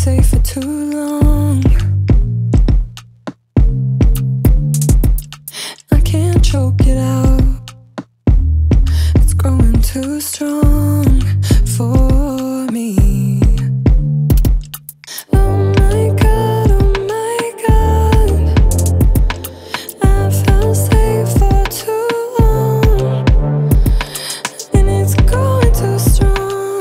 safe for too long. I can't choke it out, it's growing too strong for me. Oh my God, I felt safe for too long, and it's growing too strong,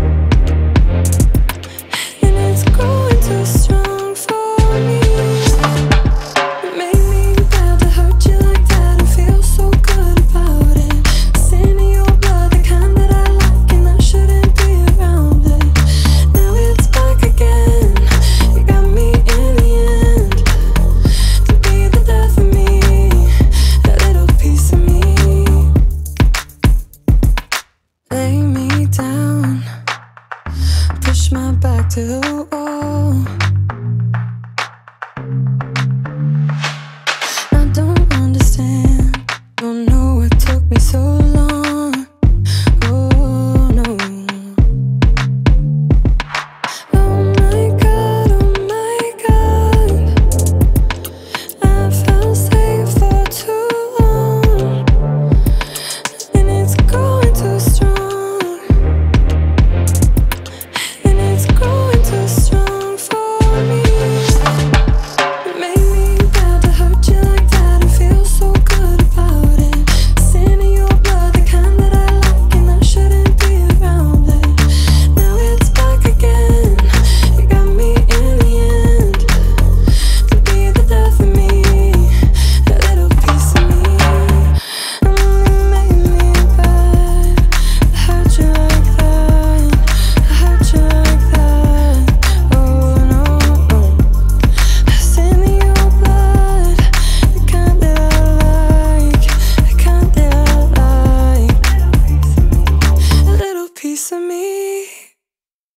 and it's growing too strong for me. It made me bad to hurt you like that and feel so good about it. Sin in your blood, the kind that I like, and I shouldn't be around it. Now it's back again, you got me in the end. To be the death of me, a little piece of me. Lay me down, push my back to the wall.